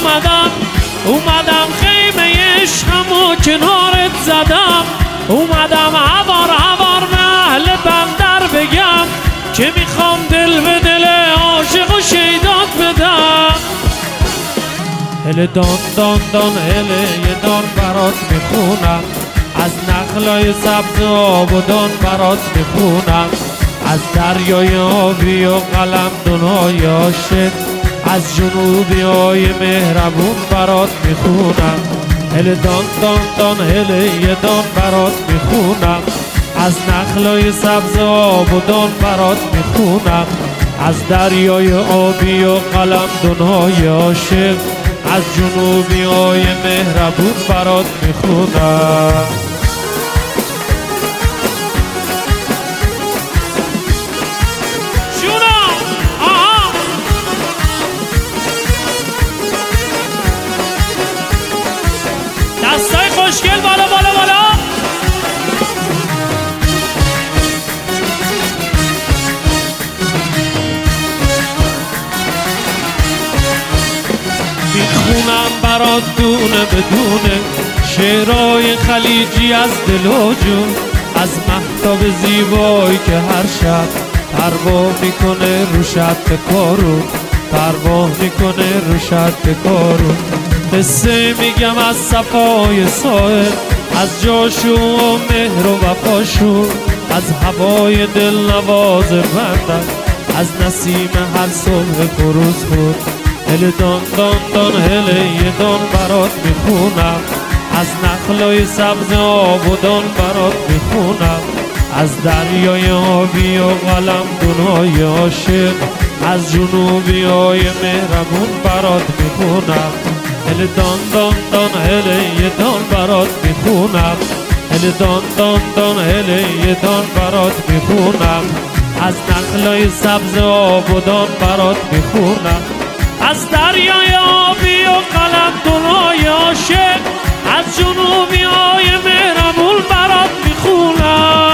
اومدم خیمه عشقمو کنارت زدم، اومدم عبار به اهل بندر بگم که میخوام دل به دل عاشق و شیدات بدم. هله دان هله یه دان برات میخونم، از نخلای سبز آبادان برات میخونم، از دریای آبی و قلم دنای عاشق، از جنوبی های مهربون برات میخونم. هله دان هله یه دان برات میخونم، از نخلای سبز آبادان برات میخونم، از دریای آبی و قلم دنای عاشق، از جنوبی های مهربون برات میخونم. دستای خوشگل بالا بالا بالا. میخونم برات دونه بدونه شعرهای خلیجی از دل و جون، از مهتاب زیبایی که هر شب پروا میکنه رو شط کارون، پروا میکنه رو شط کارون. قصه میگم از صفای ساحل، از جاشون و مهر و وفاشون، از هوای دل نواز بندر، از نسیم هر صبح فروز خود. هله دان هله یه دان برات میخونم، از نخلای سبز آبادان برات میخونم، از دریای آبی و قلم دنای عاشق، از جنوبی های مهربون برات میخونم. هله دان هله یه دان برات میخونم، هله دان هله یه دان برات میخونم، از نخلای سبز آبادان برات میخونم، از دریای آبی و قلم دنای عاشق، از جنوبی های مهربون برات میخونم.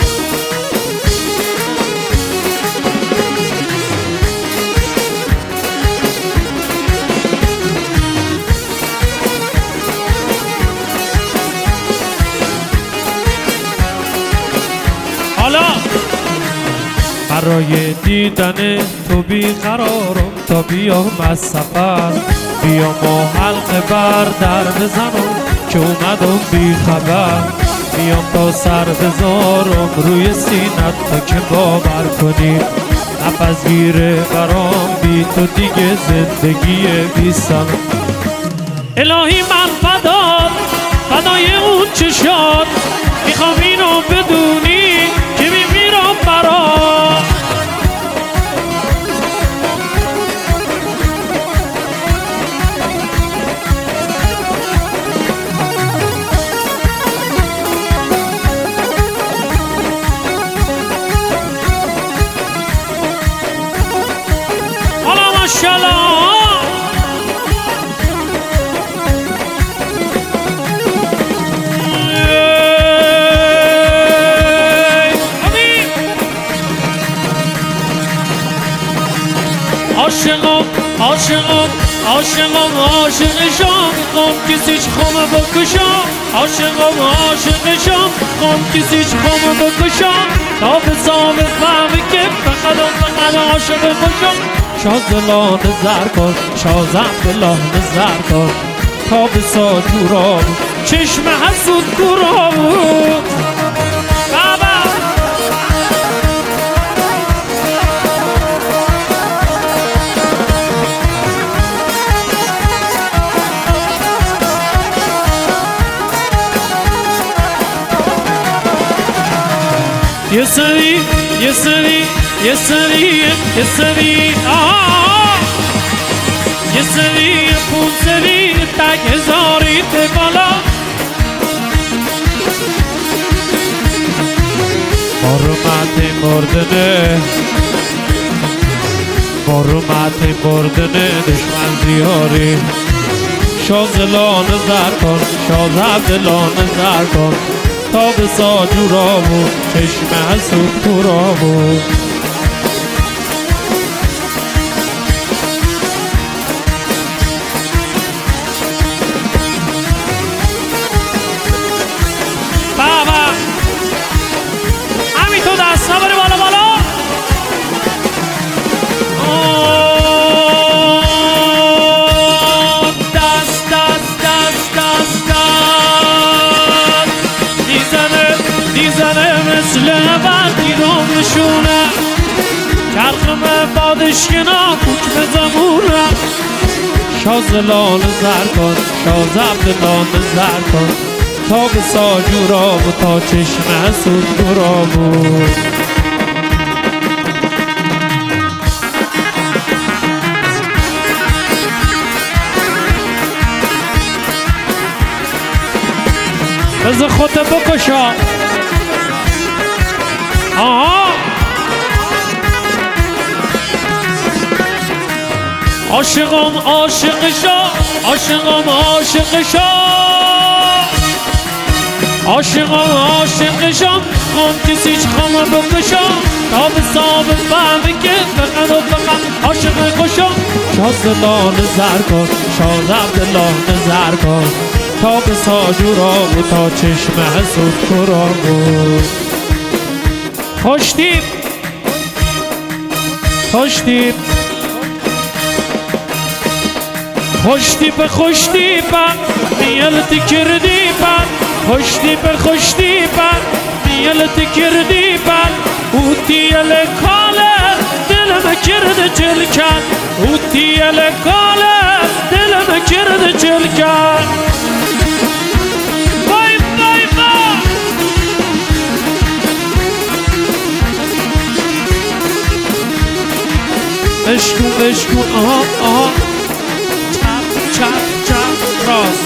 حالا برای دیدن تو بیقرارم، تا بیام از سفر بیا ما حلقه بر در بزنم که اومدم بی خبر، بیام تا سر بذارم روی سینت تا که باور کنی نفس گیره برام بی تو دیگه زندگی بیستم. الهی من فدای اون چشات، میخوام اینو بدونی که میمیرم برات. حالا ماشاءالله عاشقشم میخوام کسیش خامه بکشم، عاشقشم میخوام کسیش خامه بکشم، تا به ثابت فهمی که فقط عاشق باشم. شازلان زرکار شازم دلان زرکار، تا به ساجورا بود چشم حسود کورا بود. یه سری پونسری تک هزاری ته بالا، مرومت مردنه دشمن زیاری. شازلان زرکار شازدلان زرکار، تا به ساجورا بود چشم حسود کورا بود. وقتی روم نشونه چرخم بادش کنا کوک به زمونه شازلان زر کن شاز عبدالان زر کن تا به ساجورا و تا چشم سود برا بود بذار خودت بکشا آها عاشقم عاشقشا عاشقم عاشقشا عاشقم عاشقشم خم کسیچ خم بکشم تا به صاحب فهمی که فقط و فقط عاشق خوشم شازلان زر کن شاز عبدالله نظر کن تا به ساجورا و تا چشم حسود کرا بود خوشتیب خوشتیب خوشتیب خوشتیب نیلتی کردی بر خوشتیب خوشتیب نیلتی کردی بر اوتی الکاله دلم کرد جل کرد اوتی الکاله دلم کرد جل کرد وای وای وای اشکو اشکو آها آها چپ چپ چپ راست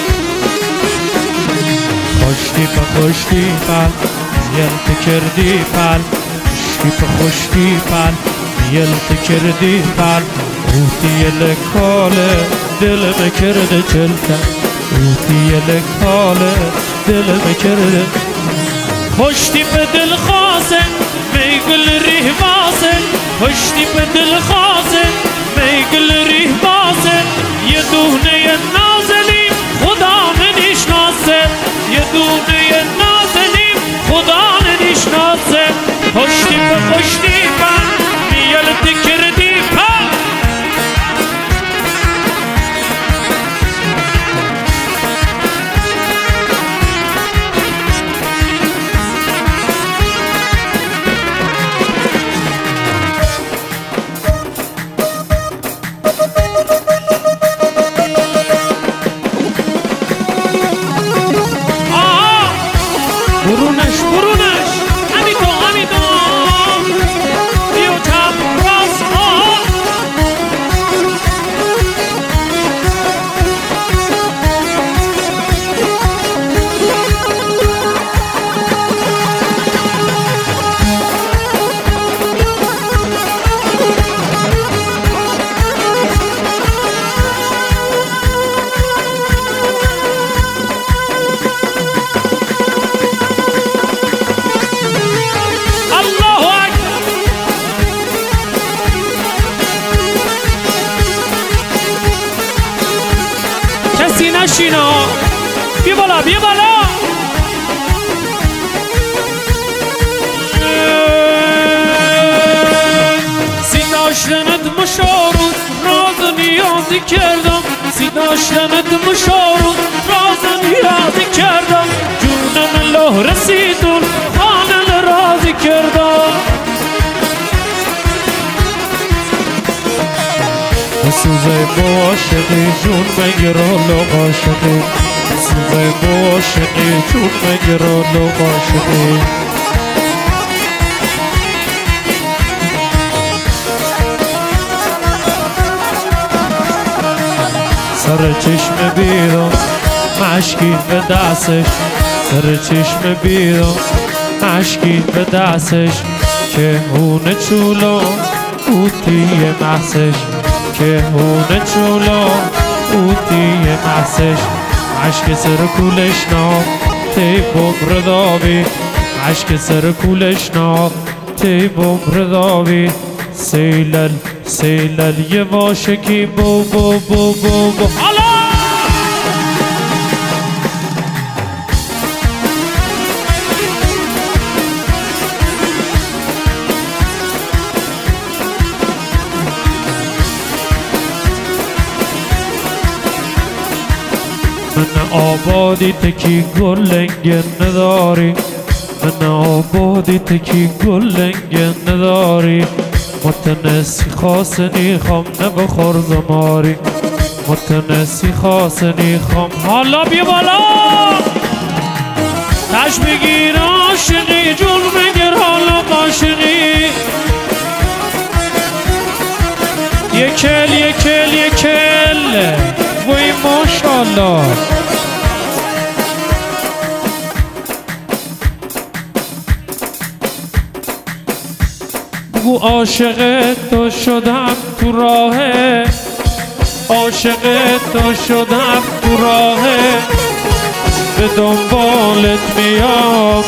خوشتی پل یلت کردی پل خوشتی پل یلت کردی پل اوتی لکاله دلم کرده چلکن اوتی لکاله دلم کرده خوشتی به دل خاصه میگل ریح واسه خوشتی به دل خاصه میگل ریح واسه یه دونه نازنیم خدا نشناسه یه دونه نازنیم خدا نشناسه خوشتی به خوشتی پن میلت کردی پن برونش برونش امیدو بیو چپ راست نشینا بیا بالا بیا بالا سیداشتنت مشارون راز نیازی کردم سیداشتنت مشارون راز نیازی کردم جونم الله رسیدون خانم رازی کردم سوزه با عاشقی جون مگرالو عاشقی سوزه با عاشقی جون مگرالو عاشقی سر چشم بیرم مشکی به دستش سر چشم بیرم مشکی به دستش که هونه چولو اوتی محسش که هونه چولو اوتی محسش عشق سر کولش نام تی بمر داوی عشق سر کولش نام تی بمر داوی سیلل سیلل یه واشکی بو بو بو بو بو من آبادی تکی گلنگ نداری من آبادی تکی گل لنگه نداری متنسی خاصنی خام نبخور زماری متنسی خاصنی خام حالا بیا بالا تش بگیر عاشقی جون بگیر حالا قاشقی یکل یکل یکل وی ماشالله بگو عاشق تو شدم تو راهه عاشق تو شدم تو راهه به دنبالت میام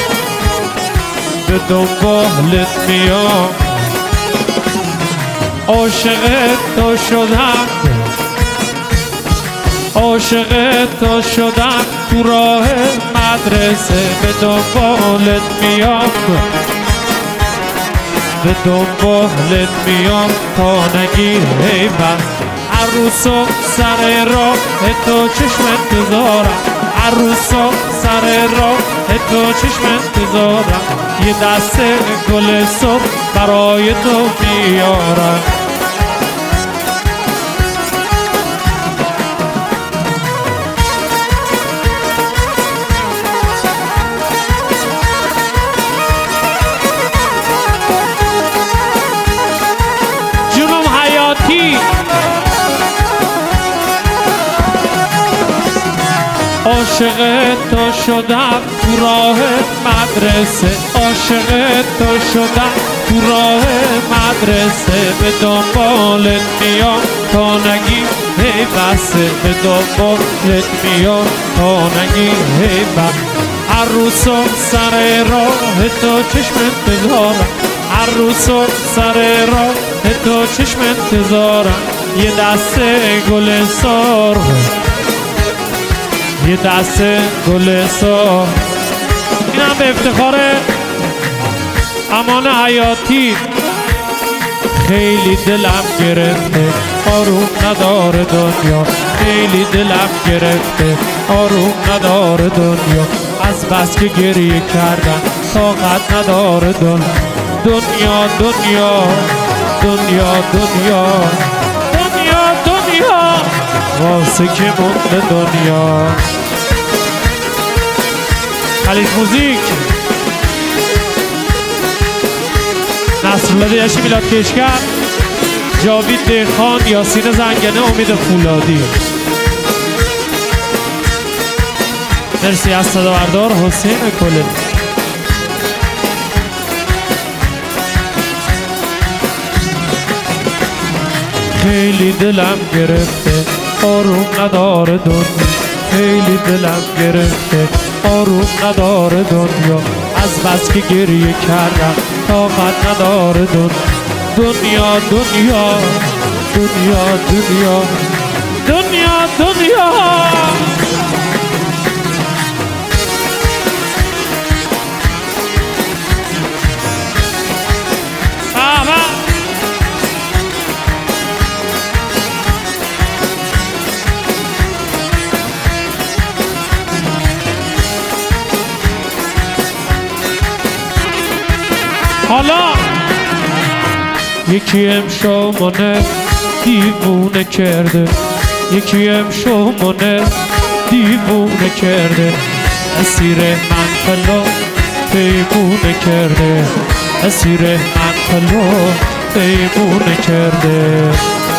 به دنبالت میام عاشق تو شدم عاشق تو شدم تو راه مدرسه به دنبالت میام به دنبالت میام تا نگیر حیبت عروسا سر راه تو چشم انتظارم عروسا سر راه تو چشم انتظارم یه دست گل صبح برای تو بیارم عاشق تو شدم تو راه مدرسه عاشق تو شدم تو راه مدرسه به دنبالت میام تا نگی هی بسه به دنبالت میام تا نگی هی بسه عروسا سر راه تو چشم انتظارم عروسا سر راه تو چشم انتظارم یه دست گل سرخ یه دست گل سرخ اینم به افتخار امان حیاتی خیلی دلم گرفته آروم نداره دنیا خیلی دلم گرفته آروم نداره دنیا از بس که گریه کردم طاقت نداره دنیا دنیا دنیا دنیا دنیا دنیا دنیا واسه که مونده دنیا خلیج موزیک نصرالله دیشی میلاد کشکر جاوید دهخان یاسین زنگنه امید فولادی مرسی از صداوردار حسین کلینی خیلی دلم گرفته آروم نداره دنیا خیلی دلم گرفته آروم نداره دنیا از بس که گریه کردم طاقت نداره دنیا دنیا دنیا دنیا دنیا دنیا حالا یکی امشامونه دیوونه کرده یکی امشامونه دیوونه کرده اسیر من خلا پیمونه کرده اسیر من خلا پیمونه کرده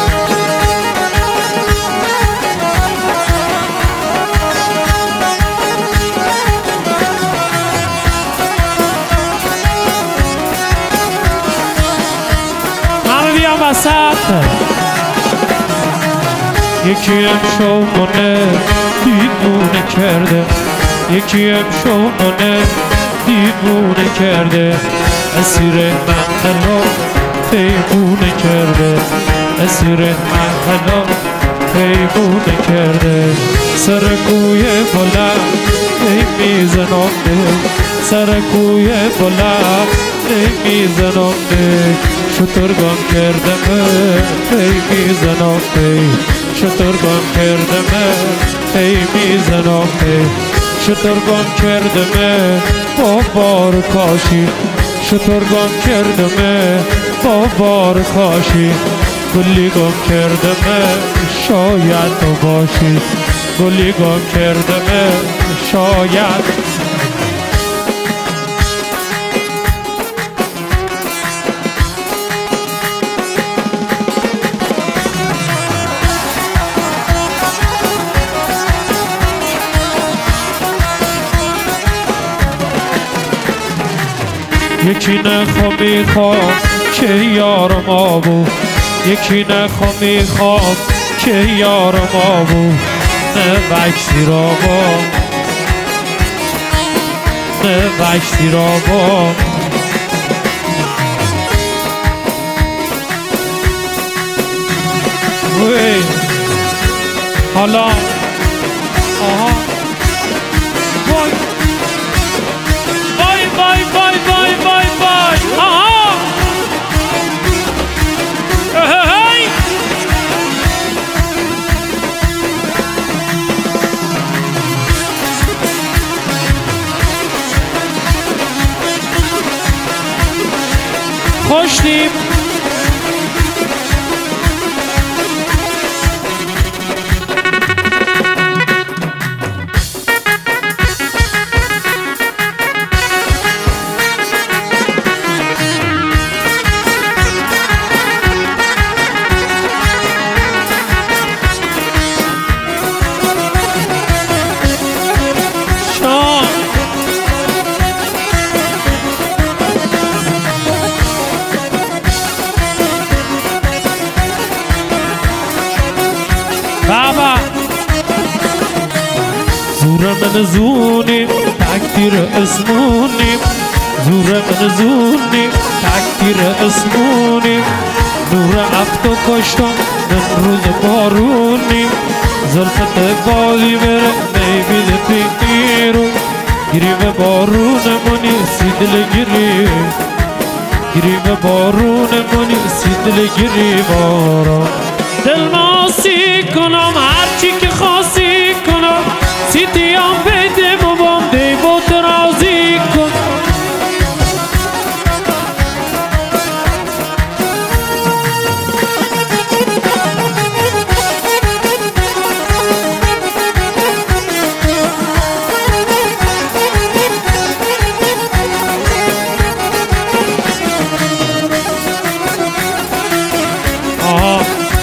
یکی امشامونه دیوونه کرده یکی امشامونه دیوونه کرده اسیر من خلا پیمونه کرده اسیر من خلا پیمونه کرده سر کوی بلند میزنم سر کوی بلند میزنم شترگان کردم پی میزنم پی شترگان کردم پی میزنم پی شترگان کردمه با بار کاشی شترگان کردمه با بار کاشی گلی گم کردمه شاید تو باشی گلی گم کردمه شاید یکی نخوا میخوام که یار ما بود یکی نخوا میخوام که یار ما بود نه وکسی را با نه وکسی را با وی حالا آها وای وای وای وای وای وای وای آها هی خوشتیم بابا زور من زونیم تکدیر اسمونیم زور من زونیم تکدیر اسمونیم نور افتو کشتم من روز بارونیم زلفت بازی بره میبیده پیرو گریب بارونمونی سیدل گریب بارونمونی سیدل گریب بارون دل ماسی کنم هرچی که خاصی کنم سیدیام بده بابام دیبات رازی کن آها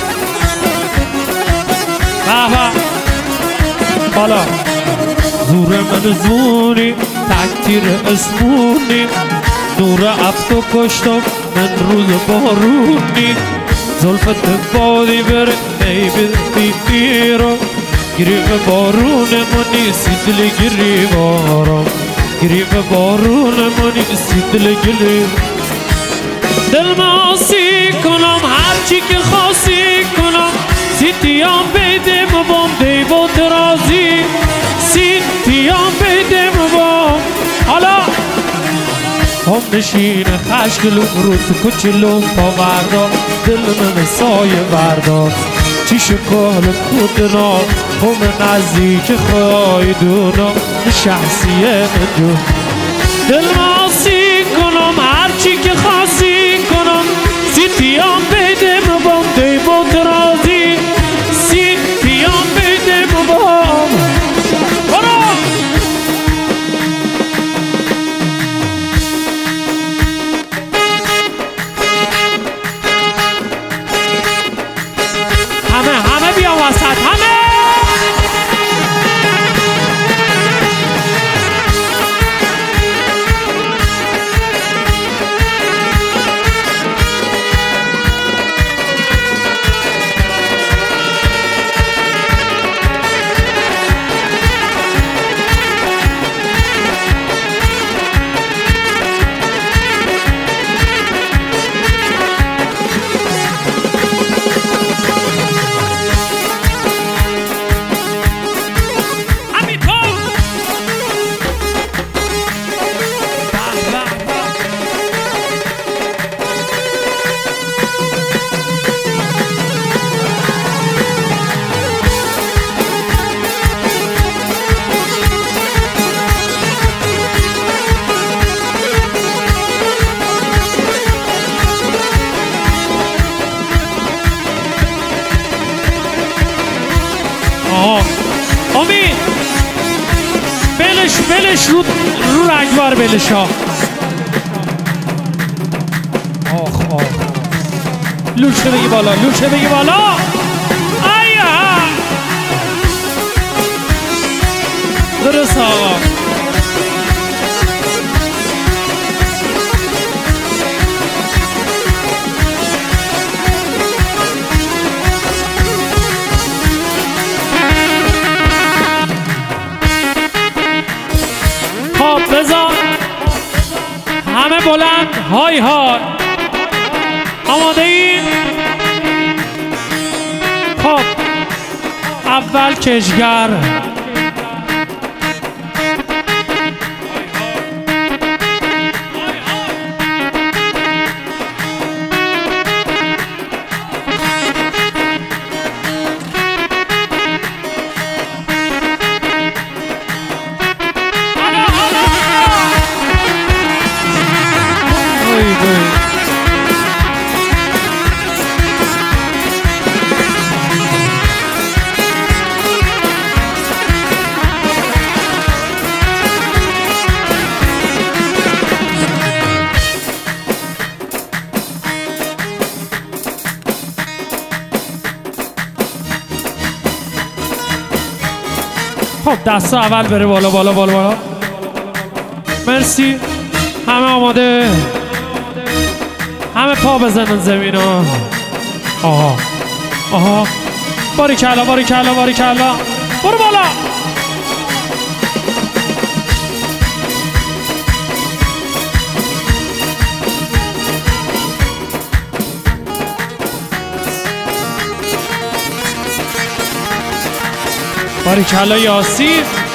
حالا زور من زونی تکتیر اسمونی نور افتو کشتم من روز بارونی زلفت بادی بره میبینی پیرو گریب بارون منی سیدل گری بارم گریب بارون منی سیدل گری دل ماسی کنم هرچی که خاصی کنم سیدیام بده بابام دیبات رازی سیدیام بده بابام حالا هم نشین خشکلوم رو تو کچلوم پا بردار دل من سایه بردار چی شکال کودنا هم نزدیک خایدونا شخصیه جو دل ماسی کنم هرچی که خاصی کنم سیدیام بده بابام دیبات رازی سیدیام بده بابام همه بیا وسط همه بلش رو رنگبار بلش ها. آخ آخ لوچه بگی بالا، لوچه بگی بالا. آیا درست آقا. خب بذار همه بلند های های. آماده این؟ خب اول کشگر، خب دست اول بره بالا بالا بالا بالا. مرسی. همه آماده؟ همه پا بزنن زمین ها. آها آها باریکلا باریکلا باریکلا. برو بالا. باریکلا یاسین.